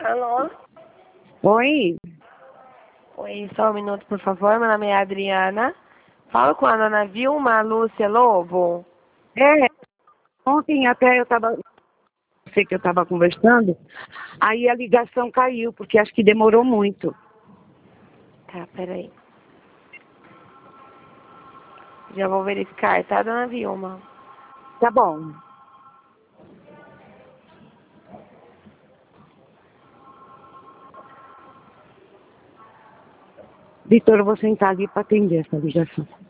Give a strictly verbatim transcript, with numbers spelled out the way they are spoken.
Alô? Oi? Oi, só um minuto, por favor. Meu nome é Adriana. Falo com a dona Vilma Lúcia Lobo. É, ontem até eu estava, sei que eu estava conversando, aí a ligação caiu, porque acho que demorou muito. Tá, peraí. Já vou verificar, tá, dona Vilma? Tá bom. Vitor, eu vou sentar ali para atender essa ligação.